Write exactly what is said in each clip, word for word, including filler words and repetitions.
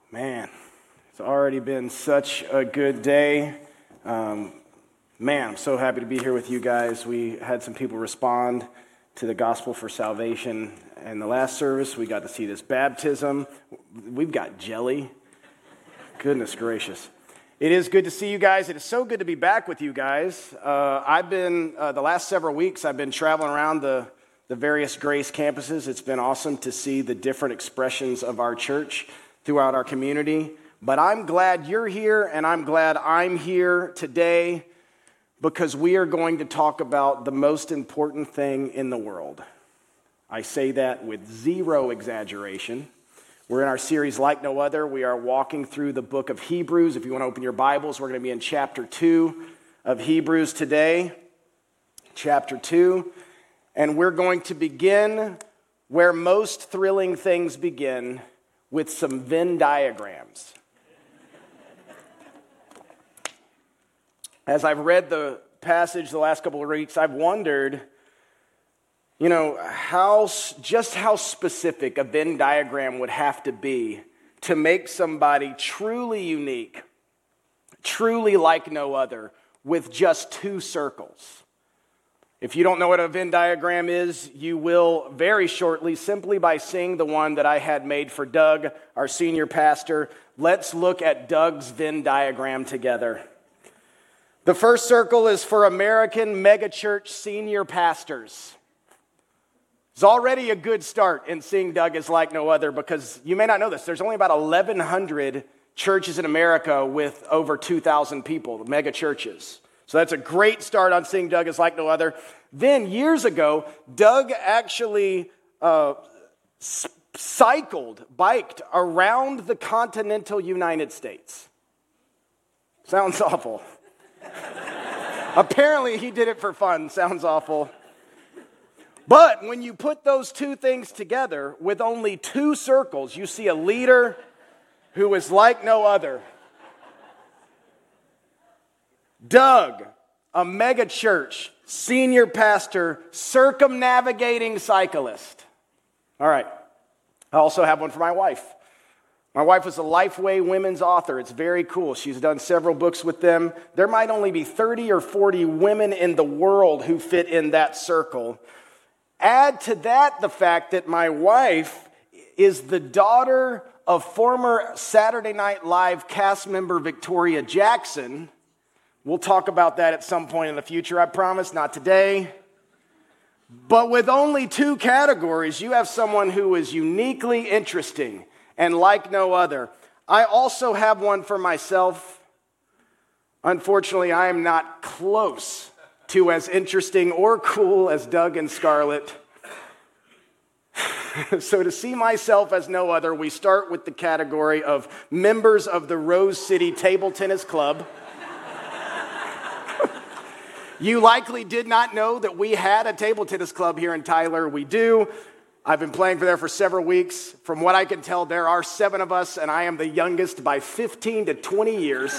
Man, it's already been such a good day. Um, man, I'm so happy to be here with you guys. We had some people respond to the gospel for salvation. In the last service, we got to see this baptism. We've got jelly. Goodness gracious. It is good to see you guys. It is so good to be back with you guys. Uh, I've been, uh, the last several weeks, I've been traveling around the, the various Grace campuses. It's been awesome to see the different expressions of our church throughout our community. But I'm glad you're here, and I'm glad I'm here today because we are going to talk about the most important thing in the world. I say that with zero exaggeration. We're in our series Like No Other. We are walking through the book of Hebrews. If you want to open your Bibles, we're going to be in chapter two of Hebrews today. Chapter two. And we're going to begin where most thrilling things begin, with some Venn diagrams. As I've read the passage the last couple of weeks, I've wondered, you know, how just how specific a Venn diagram would have to be to make somebody truly unique, truly like no other, with just two circles. If you don't know what a Venn diagram is, you will very shortly, simply by seeing the one that I had made for Doug, our senior pastor. Let's look at Doug's Venn diagram together. The first circle is for American megachurch senior pastors. It's already a good start in seeing Doug as like no other, because you may not know this. There's only about eleven hundred churches in America with over two thousand people, the mega churches. So that's a great start on seeing Doug as like no other. Then years ago, Doug actually uh, cycled, biked around the continental United States. Sounds awful. Apparently he did it for fun. Sounds awful. But when you put those two things together with only two circles, you see a leader who is like no other. Doug, a mega church, senior pastor, circumnavigating cyclist. All right. I also have one for my wife. My wife is a Lifeway women's author. It's very cool. She's done several books with them. There might only be thirty or forty women in the world who fit in that circle. Add to that the fact that my wife is the daughter of former Saturday Night Live cast member Victoria Jackson. We'll talk about that at some point in the future, I promise, not today. But with only two categories, you have someone who is uniquely interesting and like no other. I also have one for myself. Unfortunately, I am not close to as interesting or cool as Doug and Scarlett. So to see myself as no other, we start with the category of members of the Rose City Table Tennis Club. You likely did not know that we had a table tennis club here in Tyler. We do. I've been playing for there for several weeks. From what I can tell, there are seven of us, and I am the youngest by fifteen to twenty years.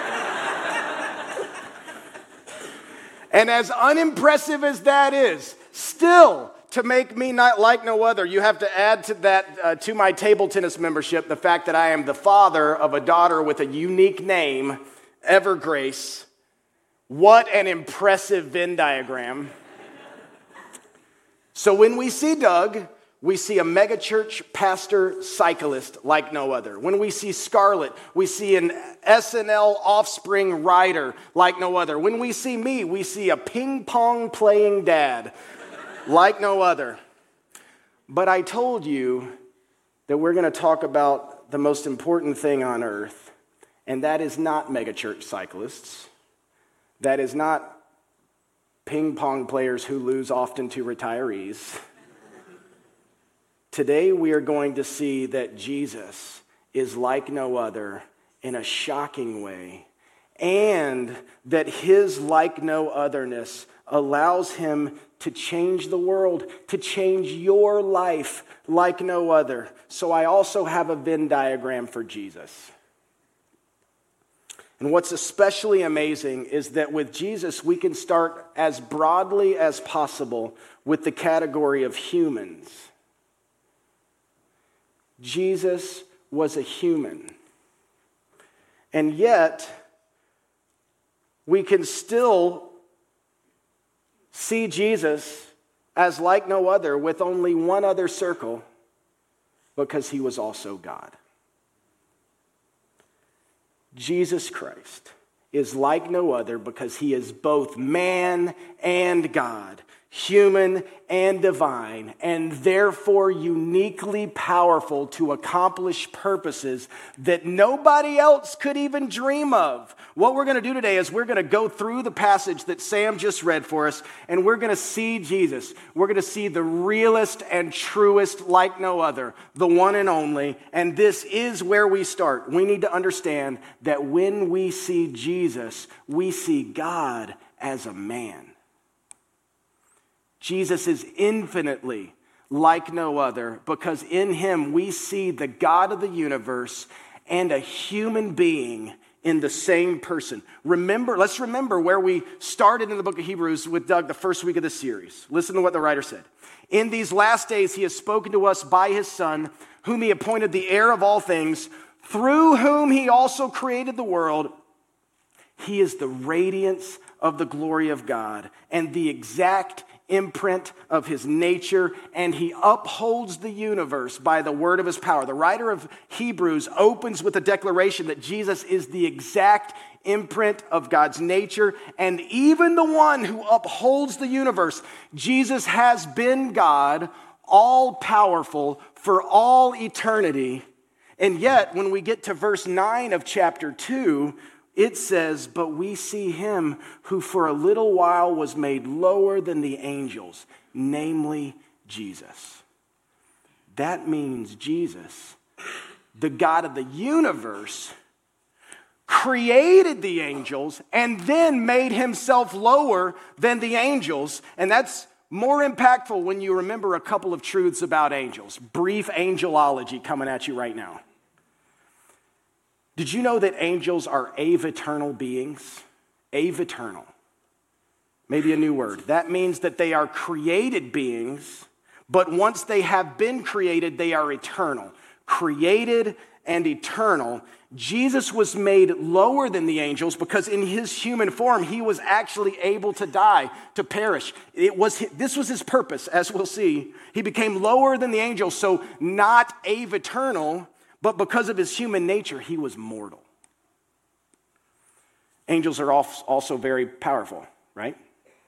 And as unimpressive as that is, still, to make me not like no other, you have to add to that, uh, to my table tennis membership, the fact that I am the father of a daughter with a unique name, Evergrace. What an impressive Venn diagram. So when we see Doug, we see a megachurch pastor cyclist like no other. When we see Scarlett, we see an S N L offspring rider like no other. When we see me, we see a ping pong playing dad like no other. But I told you that we're going to talk about the most important thing on earth, and that is not megachurch cyclists. That is not ping pong players who lose often to retirees. Today we are going to see that Jesus is like no other in a shocking way, and that his like no otherness allows him to change the world, to change your life like no other. So I also have a Venn diagram for Jesus. And what's especially amazing is that with Jesus, we can start as broadly as possible with the category of humans. Jesus was a human. And yet, we can still see Jesus as like no other with only one other circle, because he was also God. Jesus Christ is like no other because he is both man and God, human and divine, and therefore uniquely powerful to accomplish purposes that nobody else could even dream of. What we're going to do today is we're going to go through the passage that Sam just read for us, and we're going to see Jesus. We're going to see the realest and truest like no other, the one and only, and this is where we start. We need to understand that when we see Jesus, we see God as a man. Jesus is infinitely like no other because in him we see the God of the universe and a human being in the same person. Remember, let's remember where we started in the book of Hebrews with Doug the first week of the series. Listen to what the writer said. In these last days he has spoken to us by his Son, whom he appointed the heir of all things, through whom he also created the world. He is the radiance of the glory of God and the exact imprint of his nature, and he upholds the universe by the word of his power. The writer of Hebrews opens with a declaration that Jesus is the exact imprint of God's nature, and even the one who upholds the universe. Jesus has been God, all powerful for all eternity. And yet, when we get to verse nine of chapter two, it says, but we see him who for a little while was made lower than the angels, namely Jesus. That means Jesus, the God of the universe, created the angels and then made himself lower than the angels. And that's more impactful when you remember a couple of truths about angels. Brief angelology coming at you right now. Did you know that angels are aveternal beings? Aveternal. Maybe a new word. That means that they are created beings, but once they have been created, they are eternal. Created and eternal. Jesus was made lower than the angels because in his human form, he was actually able to die, to perish. It was, this was his purpose, as we'll see. He became lower than the angels, so not aveternal, but because of his human nature, he was mortal. Angels are also very powerful, right?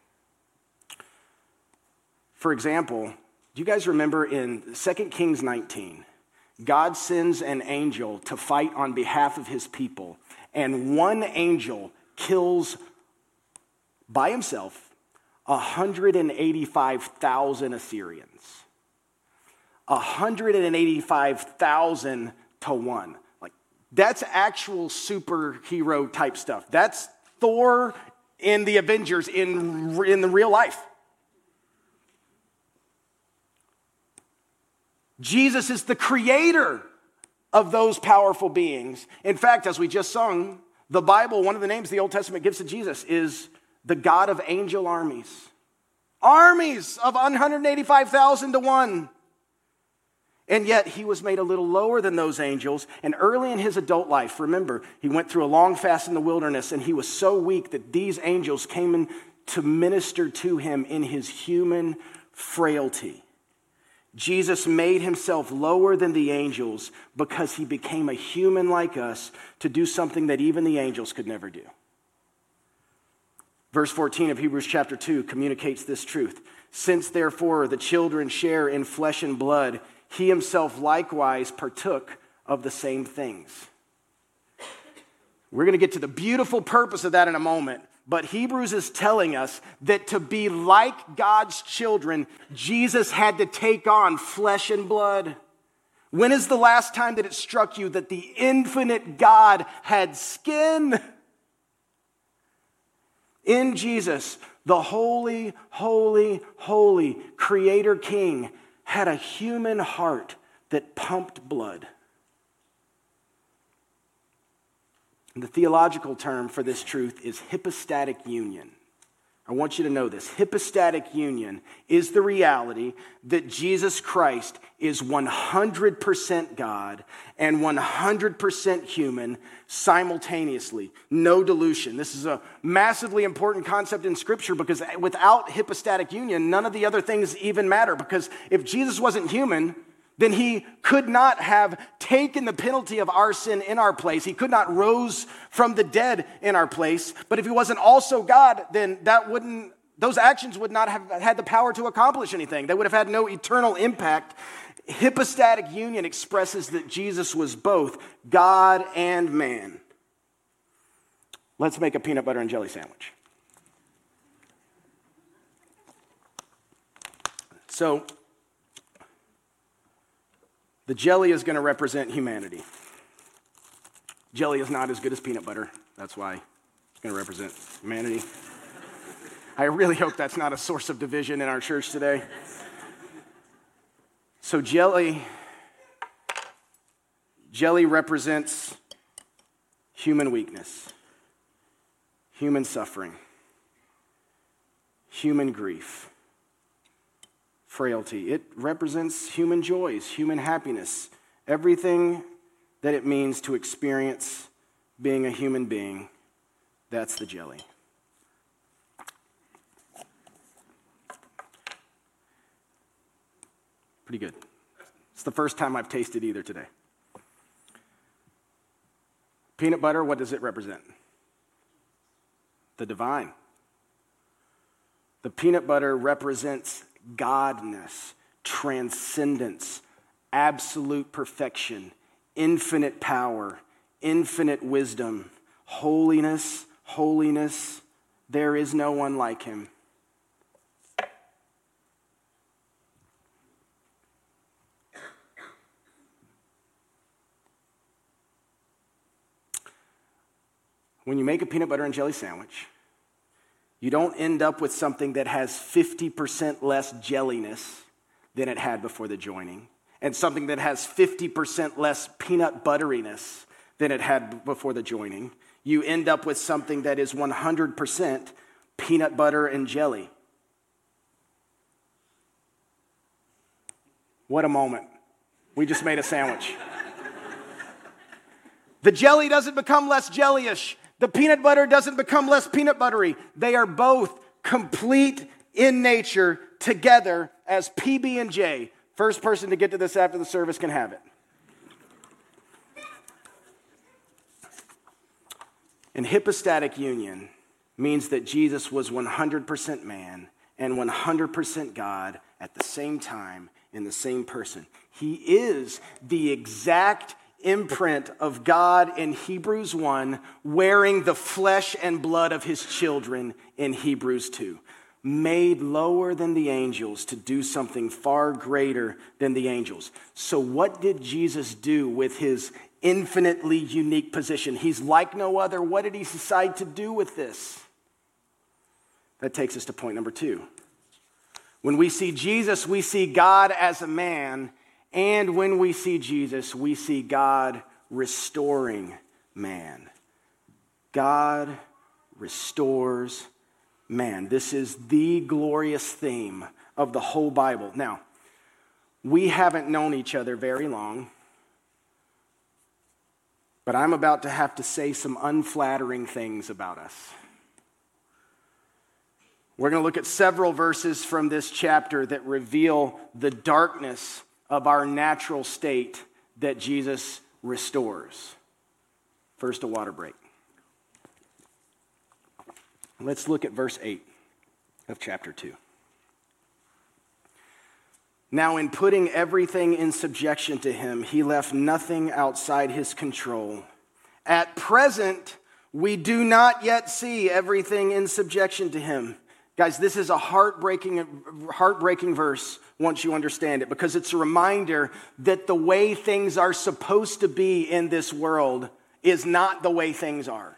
For example, do you guys remember in Second Kings nineteen, God sends an angel to fight on behalf of his people, and one angel kills by himself one hundred eighty-five thousand Assyrians. one hundred eighty-five thousand to one. Like, that's actual superhero type stuff. That's Thor in the Avengers in, in the real life. Jesus is the creator of those powerful beings. In fact, as we just sung, the Bible, one of the names the Old Testament gives to Jesus is the God of angel armies. Armies of one hundred eighty-five thousand to one. And yet he was made a little lower than those angels. And early in his adult life, remember, he went through a long fast in the wilderness, and he was so weak that these angels came in to minister to him in his human frailty. Jesus made himself lower than the angels because he became a human like us to do something that even the angels could never do. Verse fourteen of Hebrews chapter two communicates this truth. Since therefore the children share in flesh and blood, he himself likewise partook of the same things. We're going to get to the beautiful purpose of that in a moment. But Hebrews is telling us that to be like God's children, Jesus had to take on flesh and blood. When is the last time that it struck you that the infinite God had skin? In Jesus, the holy, holy, holy Creator King had a human heart that pumped blood. And the theological term for this truth is hypostatic union. I want you to know this. Hypostatic union is the reality that Jesus Christ is one hundred percent God and one hundred percent human simultaneously. No dilution. This is a massively important concept in Scripture because without hypostatic union, none of the other things even matter. Because if Jesus wasn't human, then he could not have taken the penalty of our sin in our place. He could not rose from the dead in our place. But if he wasn't also God, then that wouldn't, those actions would not have had the power to accomplish anything. They would have had no eternal impact. Hypostatic union expresses that Jesus was both God and man. Let's make a peanut butter and jelly sandwich. So, the jelly is going to represent humanity. Jelly is not as good as peanut butter. That's why it's going to represent humanity. I really hope that's not a source of division in our church today. So jelly, jelly represents human weakness, human suffering, human grief, frailty. It represents human joys, human happiness, everything that it means to experience being a human being. That's the jelly. Pretty good. It's the first time I've tasted either today. Peanut butter, what does it represent? The divine. The peanut butter represents Godness, transcendence, absolute perfection, infinite power, infinite wisdom, holiness, holiness. There is no one like him. When you make a peanut butter and jelly sandwich, you don't end up with something that has fifty percent less jelliness than it had before the joining, and something that has fifty percent less peanut butteriness than it had before the joining. You end up with something that is one hundred percent peanut butter and jelly. What a moment. We just made a sandwich. The jelly doesn't become less jellyish. The peanut butter doesn't become less peanut buttery. They are both complete in nature together as P B and J. First person to get to this after the service can have it. And hypostatic union means that Jesus was one hundred percent man and one hundred percent God at the same time in the same person. He is the exact imprint of God in Hebrews one, wearing the flesh and blood of his children in Hebrews two. Made lower than the angels to do something far greater than the angels. So what did Jesus do with his infinitely unique position? He's like no other. What did he decide to do with this? That takes us to point number two. When we see Jesus, we see God as a man. And when we see Jesus, we see God restoring man. God restores man. This is the glorious theme of the whole Bible. Now, we haven't known each other very long, but I'm about to have to say some unflattering things about us. We're going to look at several verses from this chapter that reveal the darkness of our natural state that Jesus restores. First, a water break. Let's look at verse eight of chapter two. Now, in putting everything in subjection to him, he left nothing outside his control. At present, we do not yet see everything in subjection to him. Guys, this is a heartbreaking, heartbreaking verse once you understand it, because it's a reminder that the way things are supposed to be in this world is not the way things are.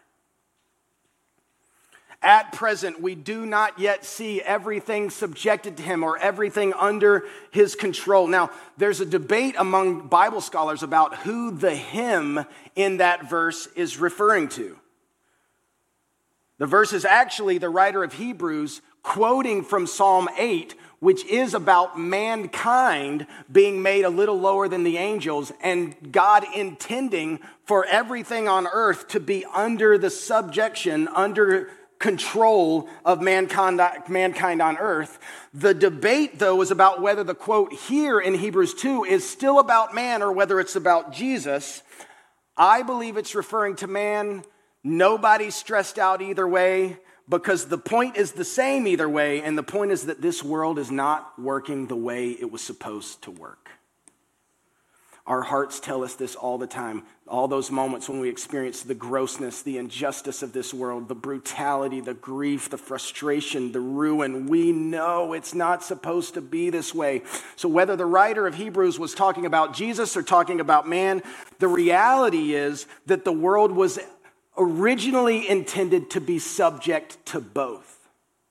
At present, we do not yet see everything subjected to him or everything under his control. Now, there's a debate among Bible scholars about who the him in that verse is referring to. The verse is actually the writer of Hebrews quoting from Psalm eight, which is about mankind being made a little lower than the angels and God intending for everything on earth to be under the subjection, under control of mankind, mankind on earth. The debate, though, is about whether the quote here in Hebrews two is still about man or whether it's about Jesus. I believe it's referring to man. Nobody's stressed out either way, because the point is the same either way, and the point is that this world is not working the way it was supposed to work. Our hearts tell us this all the time. All those moments when we experience the grossness, the injustice of this world, the brutality, the grief, the frustration, the ruin. We know it's not supposed to be this way. So whether the writer of Hebrews was talking about Jesus or talking about man, the reality is that the world was originally intended to be subject to both,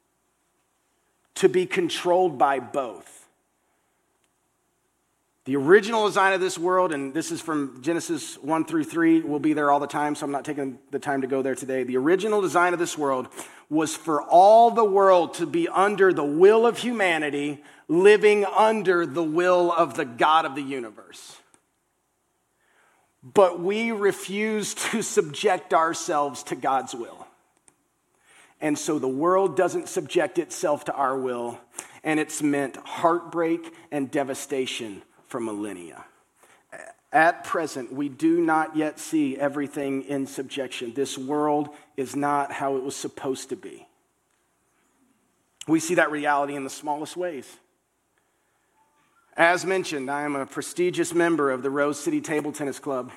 to be controlled by both. The original design of this world, and this is from Genesis one through three, we'll be there all the time, so I'm not taking the time to go there today. The original design of this world was for all the world to be under the will of humanity, living under the will of the God of the universe. But we refuse to subject ourselves to God's will. And so the world doesn't subject itself to our will, and it's meant heartbreak and devastation for millennia. At present, we do not yet see everything in subjection. This world is not how it was supposed to be. We see that reality in the smallest ways. As mentioned, I am a prestigious member of the Rose City Table Tennis Club.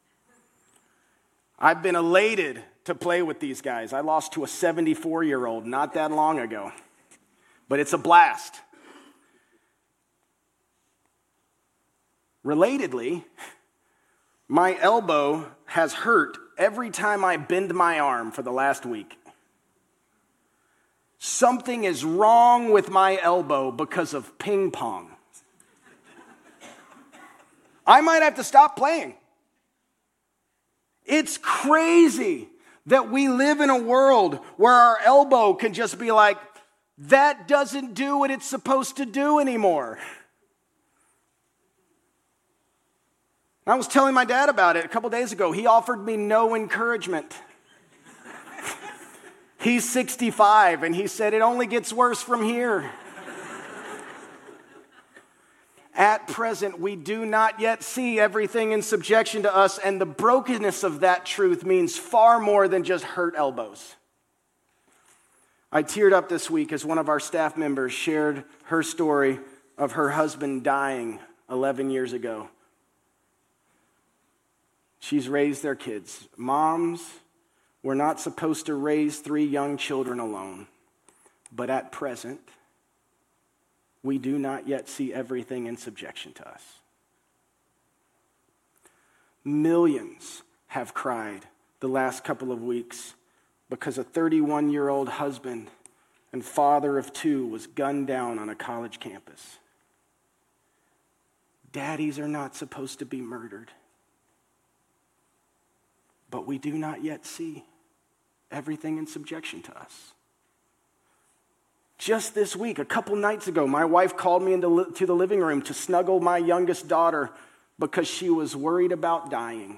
I've been elated to play with these guys. I lost to a seventy-four-year-old not that long ago, but it's a blast. Relatedly, my elbow has hurt every time I bend my arm for the last week. Something is wrong with my elbow because of ping pong. I might have to stop playing. It's crazy that we live in a world where our elbow can just be like, that doesn't do what it's supposed to do anymore. I was telling my dad about it a couple days ago. He offered me no encouragement. He's sixty-five, and he said it only gets worse from here. At present, we do not yet see everything in subjection to us, and the brokenness of that truth means far more than just hurt elbows. I teared up this week as one of our staff members shared her story of her husband dying eleven years ago. She's raised their kids. Moms, we're not supposed to raise three young children alone, but at present, we do not yet see everything in subjection to us. Millions have cried the last couple of weeks because a thirty-one-year-old husband and father of two was gunned down on a college campus. Daddies are not supposed to be murdered. But we do not yet see everything in subjection to us. Just this week, a couple nights ago, my wife called me into li- to the living room to snuggle my youngest daughter because she was worried about dying.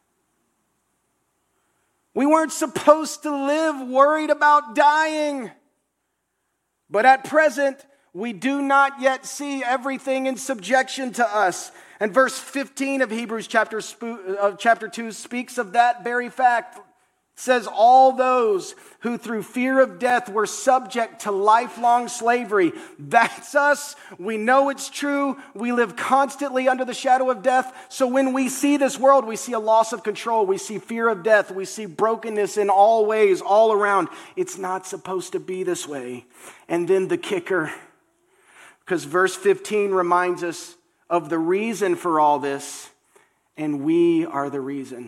We weren't supposed to live worried about dying. But at present, we do not yet see everything in subjection to us. And verse fifteen of Hebrews chapter, uh, chapter two speaks of that very fact. It says, all those who through fear of death were subject to lifelong slavery. That's us. We know it's true. We live constantly under the shadow of death. So when we see this world, we see a loss of control. We see fear of death. We see brokenness in all ways, all around. It's not supposed to be this way. And then the kicker, because verse fifteen reminds us of the reason for all this, and we are the reason.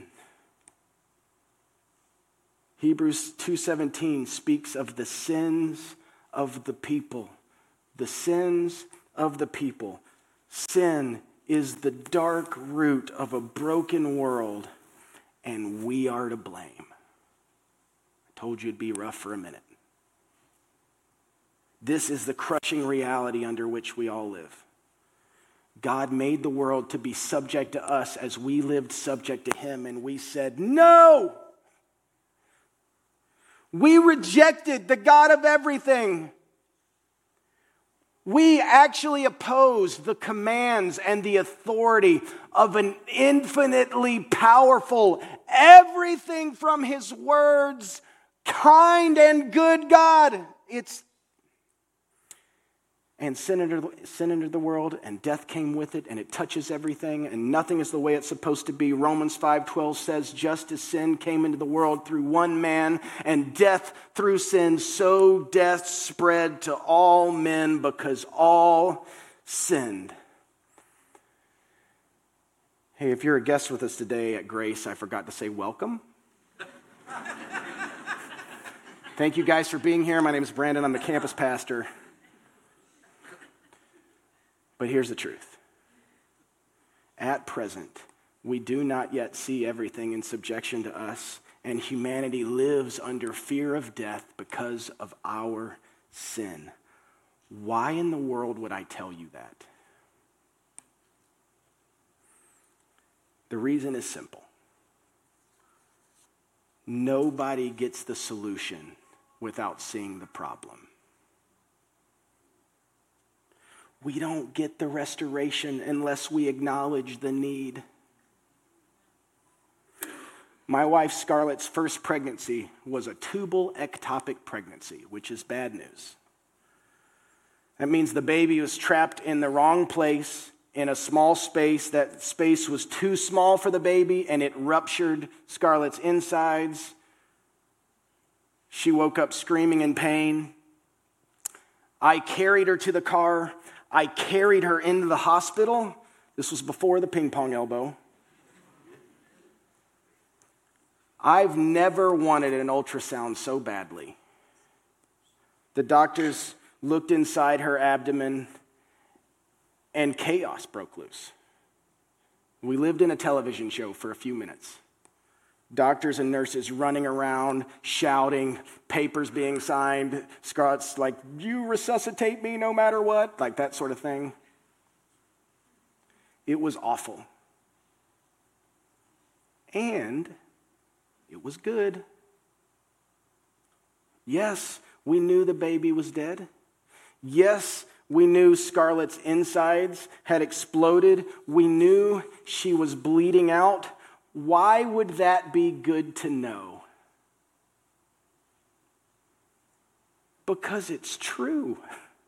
Hebrews two seventeen speaks of the sins of the people. The sins of the people. Sin is the dark root of a broken world, and we are to blame. Told you it'd be rough for a minute. This is the crushing reality under which we all live. God made the world to be subject to us as we lived subject to him, and we said, no! We rejected the God of everything. We actually opposed the commands and the authority of an infinitely powerful, everything from his words, kind and good God. It's And sin entered, sin entered the world, and death came with it, and it touches everything, and nothing is the way it's supposed to be. Romans five twelve says, just as sin came into the world through one man, and death through sin, so death spread to all men because all sinned. Hey, if you're a guest with us today at Grace, I forgot to say welcome. Thank you guys for being here. My name is Brandon. I'm the campus pastor. But here's the truth. At present, we do not yet see everything in subjection to us, and humanity lives under fear of death because of our sin. Why in the world would I tell you that? The reason is simple. Nobody gets the solution without seeing the problem. We don't get the restoration unless we acknowledge the need. My wife Scarlett's first pregnancy was a tubal ectopic pregnancy, which is bad news. That means the baby was trapped in the wrong place, in a small space. That space was too small for the baby, and it ruptured Scarlett's insides. She woke up screaming in pain. I carried her to the car. I carried her into the hospital. This was before the ping pong elbow. I've never wanted an ultrasound so badly. The doctors looked inside her abdomen, and chaos broke loose. We lived in a television show for a few minutes. Doctors and nurses running around, shouting, papers being signed. Scott's like, you resuscitate me no matter what, like that sort of thing. It was awful. And it was good. Yes, we knew the baby was dead. Yes, we knew Scarlett's insides had exploded. We knew she was bleeding out. Why would that be good to know? Because it's true.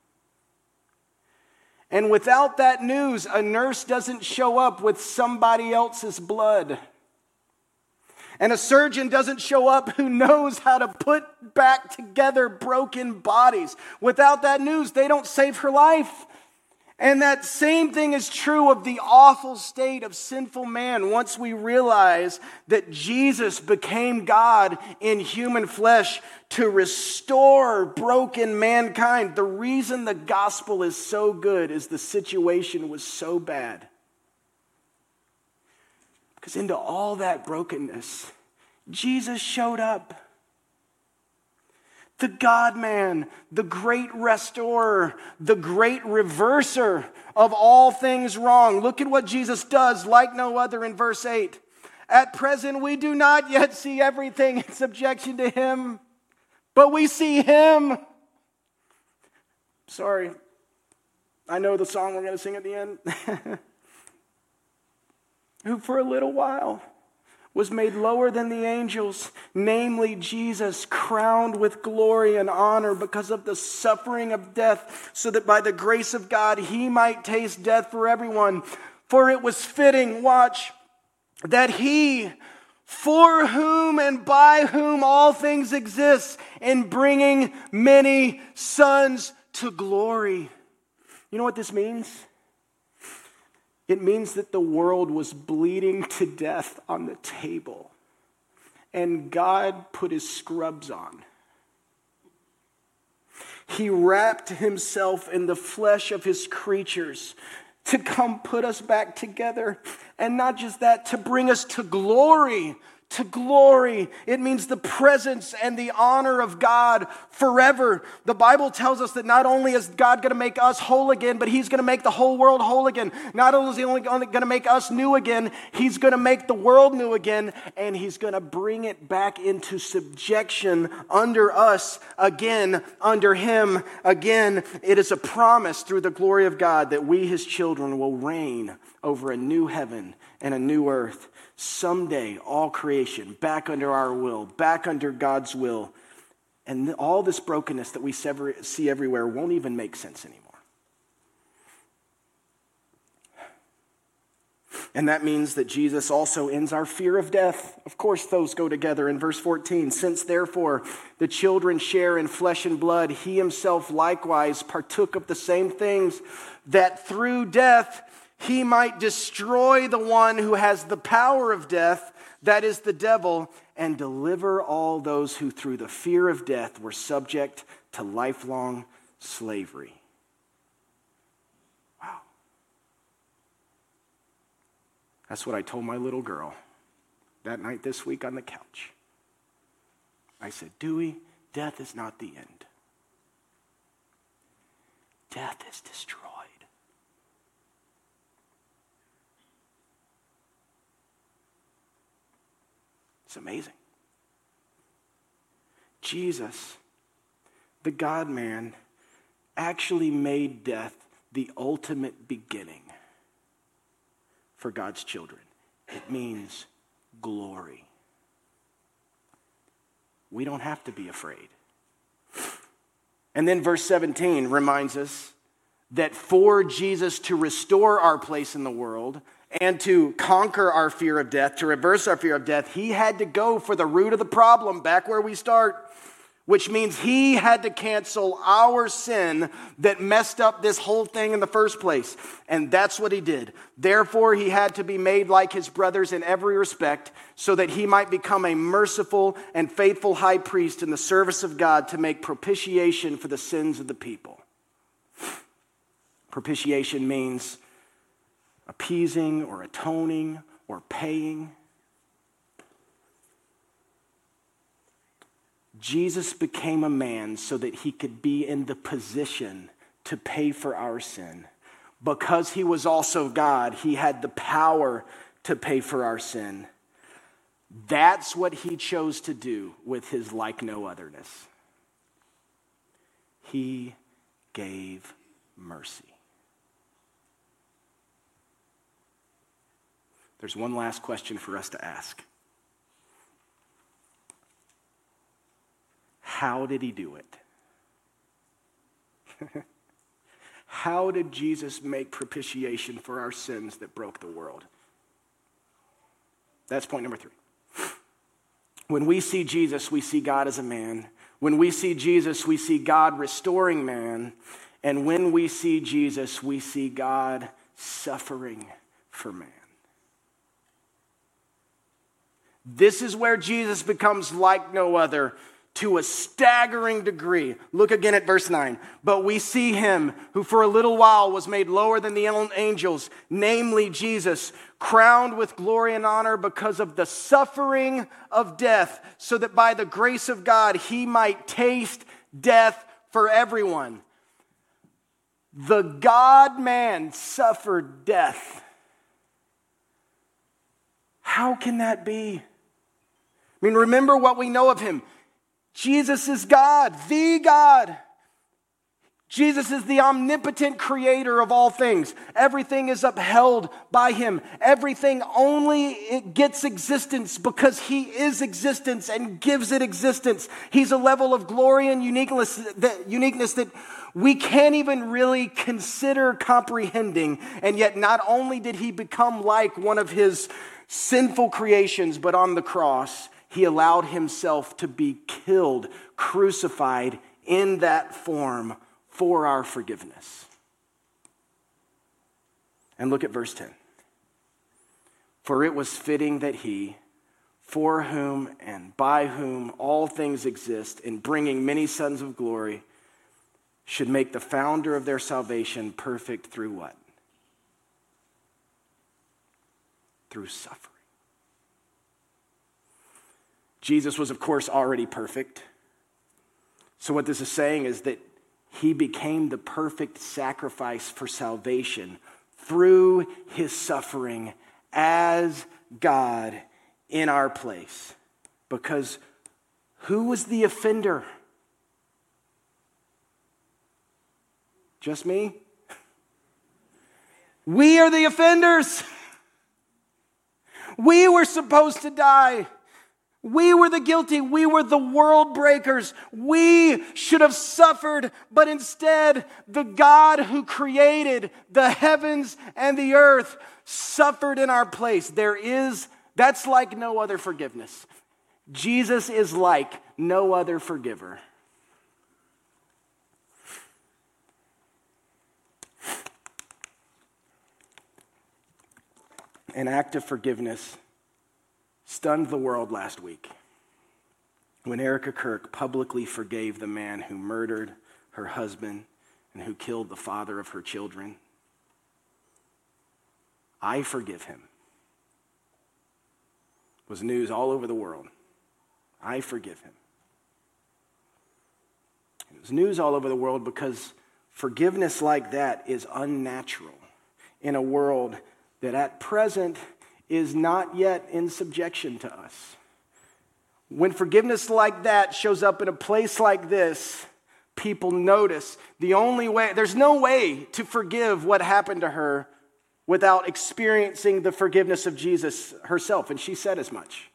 And without that news, a nurse doesn't show up with somebody else's blood. And a surgeon doesn't show up who knows how to put back together broken bodies. Without that news, they don't save her life. And that same thing is true of the awful state of sinful man once we realize that Jesus became God in human flesh to restore broken mankind. The reason the gospel is so good is the situation was so bad. Because into all that brokenness, Jesus showed up. The God-man, the great restorer, the great reverser of all things wrong. Look at what Jesus does like no other in verse eight. At present, we do not yet see everything in subjection to him, but we see him. Sorry, I know the song we're going to sing at the end. Who for a little while was made lower than the angels, namely Jesus, crowned with glory and honor because of the suffering of death, so that by the grace of God he might taste death for everyone. For it was fitting, watch, that he, for whom and by whom all things exist, in bringing many sons to glory. You know what this means? It means that the world was bleeding to death on the table, and God put his scrubs on. He wrapped himself in the flesh of his creatures to come put us back together, and not just that, to bring us to glory, to glory. It means the presence and the honor of God forever. The Bible tells us that not only is God going to make us whole again, but he's going to make the whole world whole again. Not only is he only going to make us new again, he's going to make the world new again, and he's going to bring it back into subjection under us again, under him again. It is a promise through the glory of God that we, his children, will reign over a new heaven and a new earth. Someday, all creation back under our will, back under God's will. And all this brokenness that we see everywhere won't even make sense anymore. And that means that Jesus also ends our fear of death. Of course, those go together. In verse fourteen, since therefore the children share in flesh and blood, he himself likewise partook of the same things, that through death he might destroy the one who has the power of death, that is the devil, and deliver all those who through the fear of death were subject to lifelong slavery. Wow. That's what I told my little girl that night this week on the couch. I said, Dewey, death is not the end. Death is destroyed. It's amazing. Jesus, the God-man, actually made death the ultimate beginning for God's children. It means glory. We don't have to be afraid. And then verse seventeen reminds us that for Jesus to restore our place in the world and to conquer our fear of death, to reverse our fear of death, he had to go for the root of the problem, back where we start, which means he had to cancel our sin that messed up this whole thing in the first place. And that's what he did. Therefore, he had to be made like his brothers in every respect, so that he might become a merciful and faithful high priest in the service of God to make propitiation for the sins of the people. Propitiation means appeasing or atoning or paying. Jesus became a man so that he could be in the position to pay for our sin. Because he was also God, he had the power to pay for our sin. That's what he chose to do with his like no otherness. He gave mercy. There's one last question for us to ask. How did he do it? How did Jesus make propitiation for our sins that broke the world? That's point number three. When we see Jesus, we see God as a man. When we see Jesus, we see God restoring man. And when we see Jesus, we see God suffering for man. This is where Jesus becomes like no other to a staggering degree. Look again at verse nine. But we see him who for a little while was made lower than the angels, namely Jesus, crowned with glory and honor because of the suffering of death, so that by the grace of God he might taste death for everyone. The God-man suffered death. How can that be? I mean, remember what we know of him. Jesus is God, the God. Jesus is the omnipotent creator of all things. Everything is upheld by him. Everything only it gets existence because he is existence and gives it existence. He's a level of glory and uniqueness that, uniqueness that we can't even really consider comprehending. And yet not only did he become like one of his sinful creations, but on the cross, he allowed himself to be killed, crucified in that form for our forgiveness. And look at verse ten. For it was fitting that he, for whom and by whom all things exist, in bringing many sons of glory, should make the founder of their salvation perfect through what? Through suffering. Jesus was, of course, already perfect. So what this is saying is that he became the perfect sacrifice for salvation through his suffering as God in our place. Because who was the offender? Just me? We are the offenders. We were supposed to die. We were the guilty. We were the world breakers. We should have suffered, but instead, the God who created the heavens and the earth suffered in our place. There is, that's like no other forgiveness. Jesus is like no other forgiver. An act of forgiveness stunned the world last week when Erica Kirk publicly forgave the man who murdered her husband and who killed the father of her children. I forgive him. It was news all over the world. I forgive him. It was news all over the world because forgiveness like that is unnatural in a world that at present is not yet in subjection to us. When forgiveness like that shows up in a place like this, people notice the only way, there's no way to forgive what happened to her without experiencing the forgiveness of Jesus herself, and she said as much.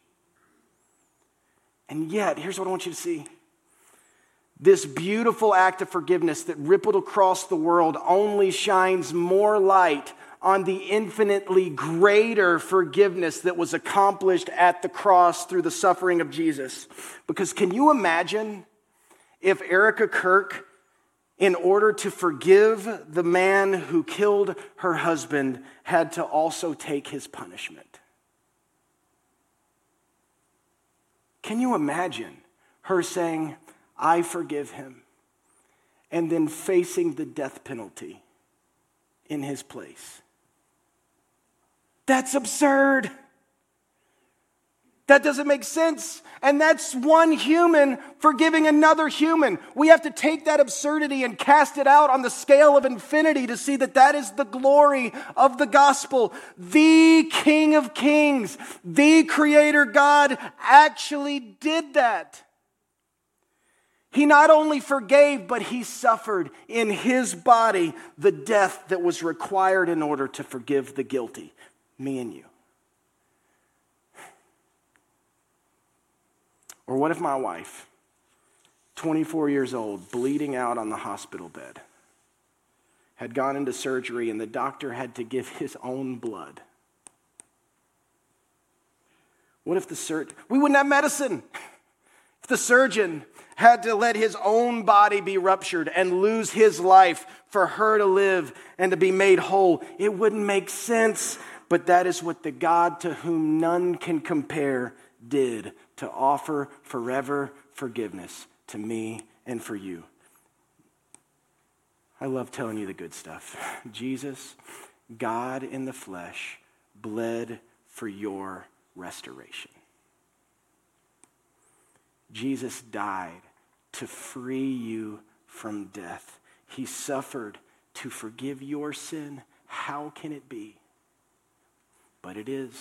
And yet, here's what I want you to see. This beautiful act of forgiveness that rippled across the world only shines more light on the infinitely greater forgiveness that was accomplished at the cross through the suffering of Jesus. Because can you imagine if Erica Kirk, in order to forgive the man who killed her husband, had to also take his punishment? Can you imagine her saying, I forgive him, and then facing the death penalty in his place? That's absurd. That doesn't make sense. And that's one human forgiving another human. We have to take that absurdity and cast it out on the scale of infinity to see that that is the glory of the gospel. The King of Kings, the Creator God, actually did that. He not only forgave, but he suffered in his body the death that was required in order to forgive the guilty. Me and you. Or what if my wife, twenty-four years old, bleeding out on the hospital bed, had gone into surgery and the doctor had to give his own blood? What if the surgeon, we wouldn't have medicine. If the surgeon had to let his own body be ruptured and lose his life for her to live and to be made whole, it wouldn't make sense. But that is what the God to whom none can compare did, to offer forever forgiveness to me and for you. I love telling you the good stuff. Jesus, God in the flesh, bled for your restoration. Jesus died to free you from death. He suffered to forgive your sin. How can it be? But it is.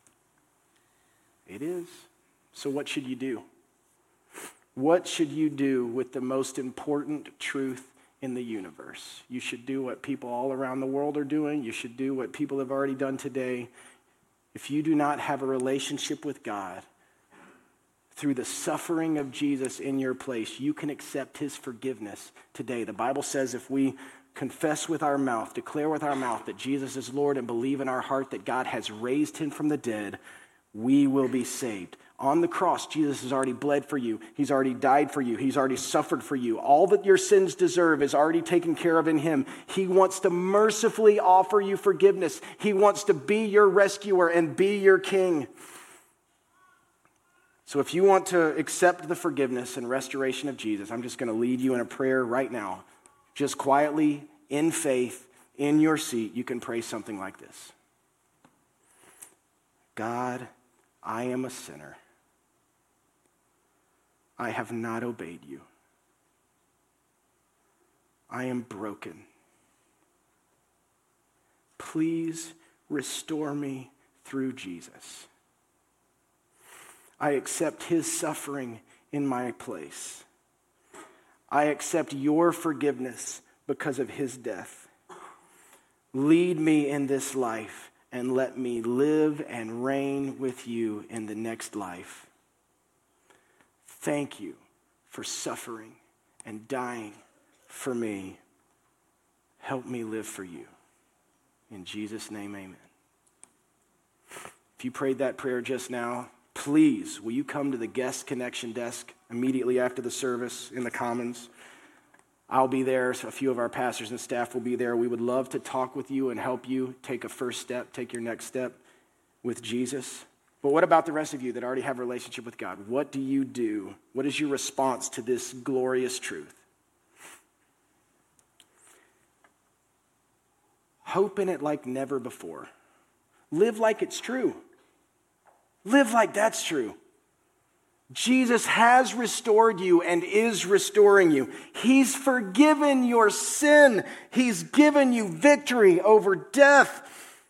It is. So what should you do? What should you do with the most important truth in the universe? You should do what people all around the world are doing. You should do what people have already done today. If you do not have a relationship with God, through the suffering of Jesus in your place, you can accept his forgiveness today. The Bible says if we confess with our mouth, declare with our mouth that Jesus is Lord, and believe in our heart that God has raised him from the dead, we will be saved. On the cross, Jesus has already bled for you. He's already died for you. He's already suffered for you. All that your sins deserve is already taken care of in him. He wants to mercifully offer you forgiveness. He wants to be your rescuer and be your king. So if you want to accept the forgiveness and restoration of Jesus, I'm just going to lead you in a prayer right now. Just quietly, in faith, in your seat, you can pray something like this. God, I am a sinner. I have not obeyed you. I am broken. Please restore me through Jesus. I accept his suffering in my place. I accept your forgiveness because of his death. Lead me in this life and let me live and reign with you in the next life. Thank you for suffering and dying for me. Help me live for you. In Jesus' name, amen. If you prayed that prayer just now, please, will you come to the guest connection desk immediately after the service in the Commons? I'll be there. So a few of our pastors and staff will be there. We would love to talk with you and help you take a first step, take your next step with Jesus. But what about the rest of you that already have a relationship with God? What do you do? What is your response to this glorious truth? Hope in it like never before. Live like it's true. Live like that's true. Jesus has restored you and is restoring you. He's forgiven your sin. He's given you victory over death.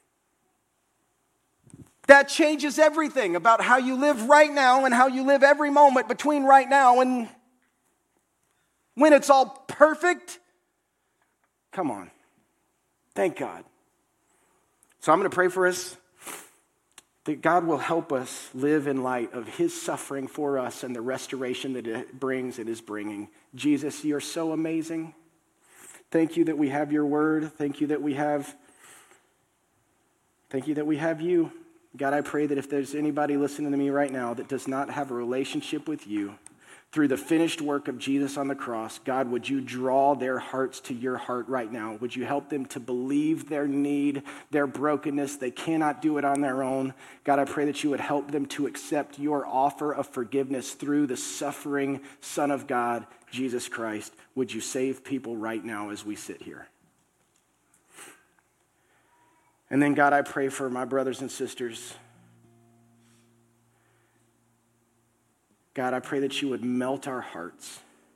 That changes everything about how you live right now and how you live every moment between right now and when it's all perfect. Come on. Thank God. So I'm going to pray for us that God will help us live in light of his suffering for us and the restoration that it brings and is bringing. Jesus, you're so amazing. Thank you that we have your word. Thank you that we have, thank you that we have you. God, I pray that if there's anybody listening to me right now that does not have a relationship with you through the finished work of Jesus on the cross, God, would you draw their hearts to your heart right now? Would you help them to believe their need, their brokenness? They cannot do it on their own. God, I pray that you would help them to accept your offer of forgiveness through the suffering Son of God, Jesus Christ. Would you save people right now as we sit here? And then, God, I pray for my brothers and sisters. God, I pray that you would melt our hearts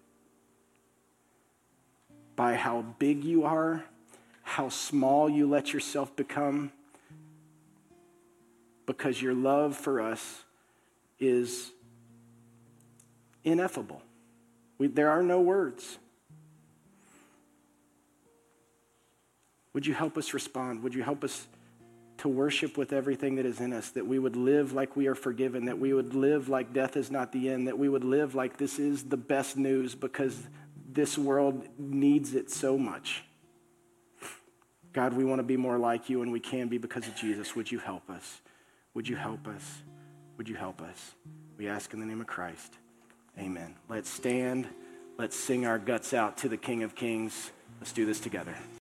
by how big you are, how small you let yourself become, because your love for us is ineffable. We, there are no words. Would you help us respond? Would you help us to worship with everything that is in us, that we would live like we are forgiven, that we would live like death is not the end, that we would live like this is the best news because this world needs it so much. God, we want to be more like you, and we can be because of Jesus. Would you help us? Would you help us? Would you help us? We ask in the name of Christ. Amen. Let's stand. Let's sing our guts out to the King of Kings. Let's do this together.